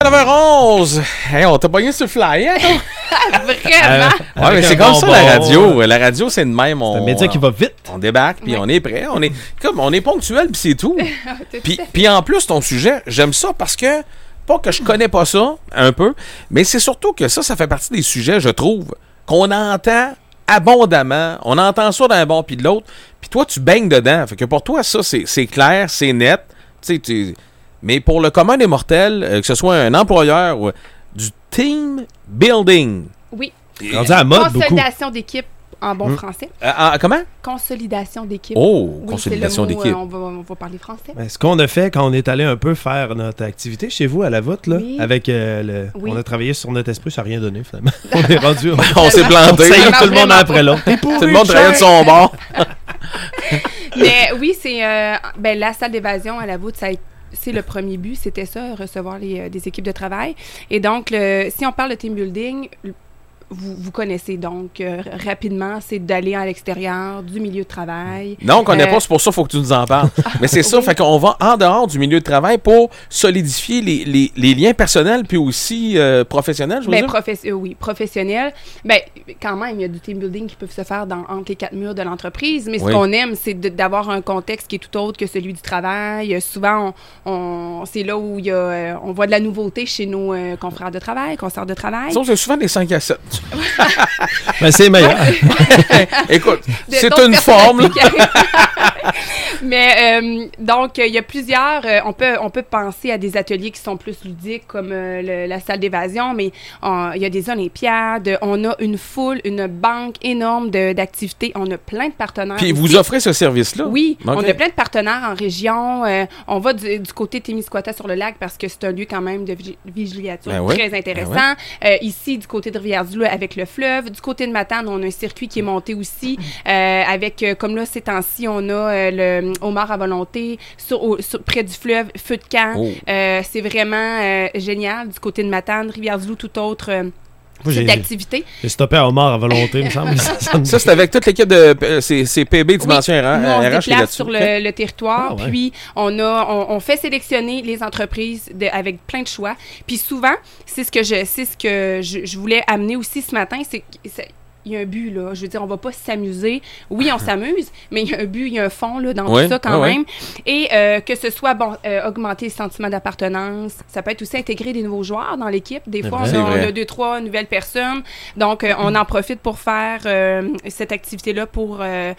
9h11! Hey, on t'a pogné sur le fly, hein? Vraiment? Ouais, mais c'est comme ça la radio. La radio, c'est de même. C'est un média qui va vite. On débarque, puis on est prêt. On est ponctuel, puis c'est tout. Puis en plus, ton sujet, j'aime ça parce que, pas que je connais pas ça, un peu, mais c'est surtout que ça fait partie des sujets, je trouve, qu'on entend abondamment. On entend ça d'un bord puis de l'autre. Puis toi, tu baignes dedans. Fait que pour toi, ça, c'est clair, c'est net. Mais pour le commun des mortels, que ce soit un employeur ou du team building. Oui. Rendu à la mode Consolidation d'équipe en bon français. Comment? Consolidation d'équipe. Oh, oui, consolidation c'est le mot, d'équipe. On va parler français. Ce qu'on a fait quand on est allé un peu faire notre activité chez vous à la voûte, là, oui. avec on a travaillé sur notre esprit, ça n'a rien donné finalement. On est rendu. On s'est planté. On s'est tout le monde après l'autre. Tout le monde travaillait de son bord. Mais oui, c'est la salle d'évasion à la voûte, c'est le premier but, c'était ça, recevoir des équipes de travail. Et donc, si on parle de team building, vous connaissez donc rapidement, c'est d'aller à l'extérieur du milieu de travail. Non, on connaît pas, c'est pour ça qu'il faut que tu nous en parles. Mais c'est ça, fait qu'on va en dehors du milieu de travail pour solidifier les liens personnels puis aussi professionnels, je veux dire. Oui, professionnels. Ben, quand même, il y a du team building qui peut se faire entre les quatre murs de l'entreprise, mais ce qu'on aime, c'est d'avoir un contexte qui est tout autre que celui du travail. Souvent, c'est là où on voit de la nouveauté chez nos confrères de travail, consoeurs de travail. Ça, c'est souvent des 5 à 7. Ben, c'est meilleur. Écoute, c'est une forme. Mais donc, il y a plusieurs. On peut penser à des ateliers qui sont plus ludiques, comme la salle d'évasion, mais il y a des Olympiades. On a une banque énorme d'activités. On a plein de partenaires. Puis aussi. vous offrez ce service-là? Oui, okay. On a plein de partenaires en région. On va du côté de Témiscouata sur le lac parce que c'est un lieu quand même de vigiliature très intéressant. Ici, du côté de Rivière-du-Loup avec le fleuve. Du côté de Matane, on a un circuit qui est monté aussi avec, comme là, ces temps-ci, on a le homard à volonté près du fleuve, feu de camp. Oh. C'est vraiment génial. Du côté de Matane, Rivière-du-Loup, tout autre... d'activité. J'ai stoppé à homard à volonté, il me semble. Ça, c'est avec toute l'équipe de c'est PB Dimension RH. Nous, on se déplace sur le territoire, puis on fait sélectionner les entreprises avec plein de choix. Puis souvent, c'est ce que je voulais amener aussi ce matin, c'est il y a un but, là. Je veux dire, on va pas s'amuser. Oui, on s'amuse, mais il y a un but, il y a un fond là, dans tout ça quand même. Et que ce soit, augmenter le sentiment d'appartenance. Ça peut être aussi intégrer des nouveaux joueurs dans l'équipe. Des fois, on a 2-3 nouvelles personnes. Donc, on en profite pour faire cette activité-là pour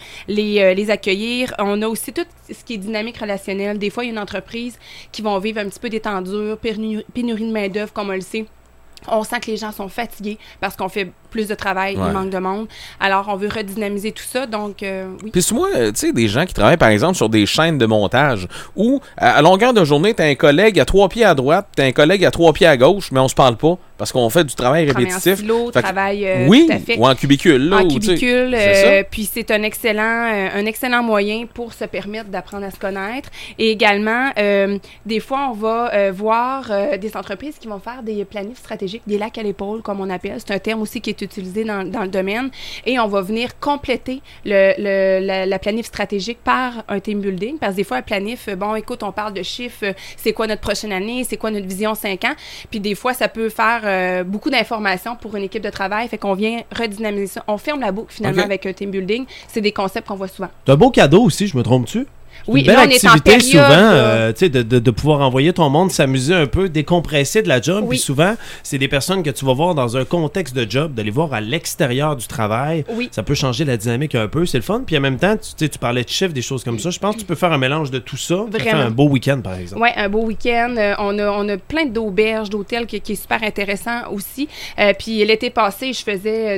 les accueillir. On a aussi tout ce qui est dynamique relationnelle. Des fois, il y a une entreprise qui vont vivre un petit peu des tendures, pénurie de main-d'œuvre, comme on le sait. On sent que les gens sont fatigués parce qu'on fait plus de travail, il manque de monde. Alors, on veut redynamiser tout ça, donc oui. Puis moi, tu sais, des gens qui travaillent, par exemple, sur des chaînes de montage où, à longueur de journée, t'as un collègue à 3 pieds à droite, t'as un collègue à 3 pieds à gauche, mais on se parle pas parce qu'on fait du travail répétitif. En silo, travail oui, tout à fait. Ou en cubicule. Là, en cubicule, puis c'est un excellent moyen pour se permettre d'apprendre à se connaître. Et également, des fois, on va voir des entreprises qui vont faire des planifs stratégiques, des lacs à l'épaule, comme on appelle. C'est un terme aussi qui est utilisé dans le domaine. Et on va venir compléter la planif stratégique par un team building. Parce que des fois, un planif, écoute, on parle de chiffres, c'est quoi notre prochaine année, c'est quoi notre vision 5 ans. Puis des fois, ça peut faire beaucoup d'informations pour une équipe de travail. Fait qu'on vient redynamiser ça. On ferme la boucle, finalement, avec un team building. C'est des concepts qu'on voit souvent. C'est un beau cadeau aussi, je me trompe-tu? Oui, une belle là, on est en activité période, souvent, de pouvoir envoyer ton monde s'amuser un peu, décompresser de la job. Puis souvent, c'est des personnes que tu vas voir dans un contexte de job, de les voir à l'extérieur du travail. Oui. Ça peut changer la dynamique un peu, c'est le fun. Puis en même temps, tu parlais de chiffres, des choses comme ça. Je pense que tu peux faire un mélange de tout ça. Vraiment. Faire un beau week-end, par exemple. Oui, un beau week-end. On a plein d'auberges, d'hôtels qui est super intéressant aussi. Puis l'été passé, je faisais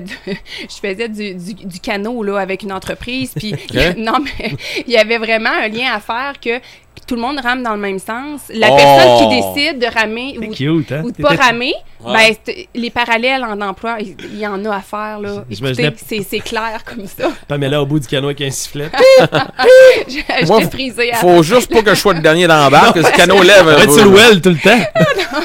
du canot là, avec une entreprise. Puis non, mais il y avait vraiment un lien à faire que tout le monde rame dans le même sens. La personne qui décide de ramer ou de pas ramer, les parallèles en emploi, il y en a à faire. Là. Écoutez, c'est clair comme ça. Pamela au bout du canot avec un sifflet. J'étais frisée. Faut juste pas que je sois le dernier dans la barre, que ce canot lève. Va être sur le well tout le temps.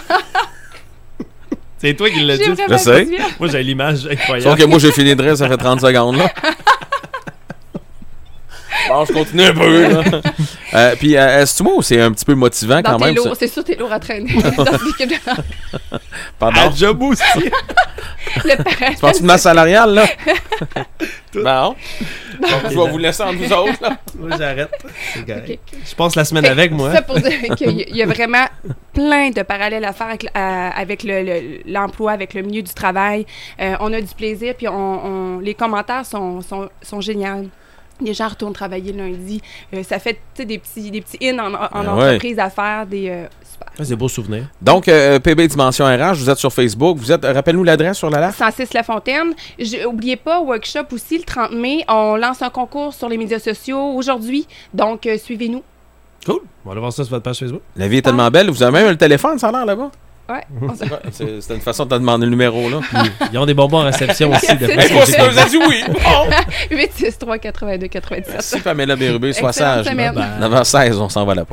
C'est toi qui l'as dit. Je sais. Moi, j'ai l'image incroyable. Sauf que moi, j'ai fini de rire, ça fait 30 secondes. Là. Bon, je continue un peu. Là. Puis, est-ce que c'est un petit peu motivant quand même? C'est sûr, t'es lourd à traîner. Pardon. À job aussi. Tu penses de ma salariale, là? Bon. Je vais vous laisser entre vous autres, là. Moi, j'arrête. C'est correct. Okay. Je passe la semaine avec, moi. Ça pour dire qu'il y a vraiment plein de parallèles à faire avec l'emploi, avec le milieu du travail. On a du plaisir, puis les commentaires sont géniaux. Les gens retournent travailler lundi. Ça fait des petits in en entreprise à faire. C'est des beaux souvenirs. Donc, PB Dimension RH, vous êtes sur Facebook. Rappelle-nous l'adresse sur la LAF. 106 La Fontaine. N'oubliez pas, workshop aussi, le 30 mai. On lance un concours sur les médias sociaux aujourd'hui. Donc, suivez-nous. Cool. On va aller voir ça sur votre page Facebook. La vie est tellement belle. Vous avez même le téléphone, ça a l'air, là-bas? Ouais. C'est une façon de te demander le numéro, là. Ils ont des bonbons en réception aussi. Vous avez dit oui. 863 82 97. Merci, Pamela Bérubé. Sois sage. 9h16, on s'en va là-bas.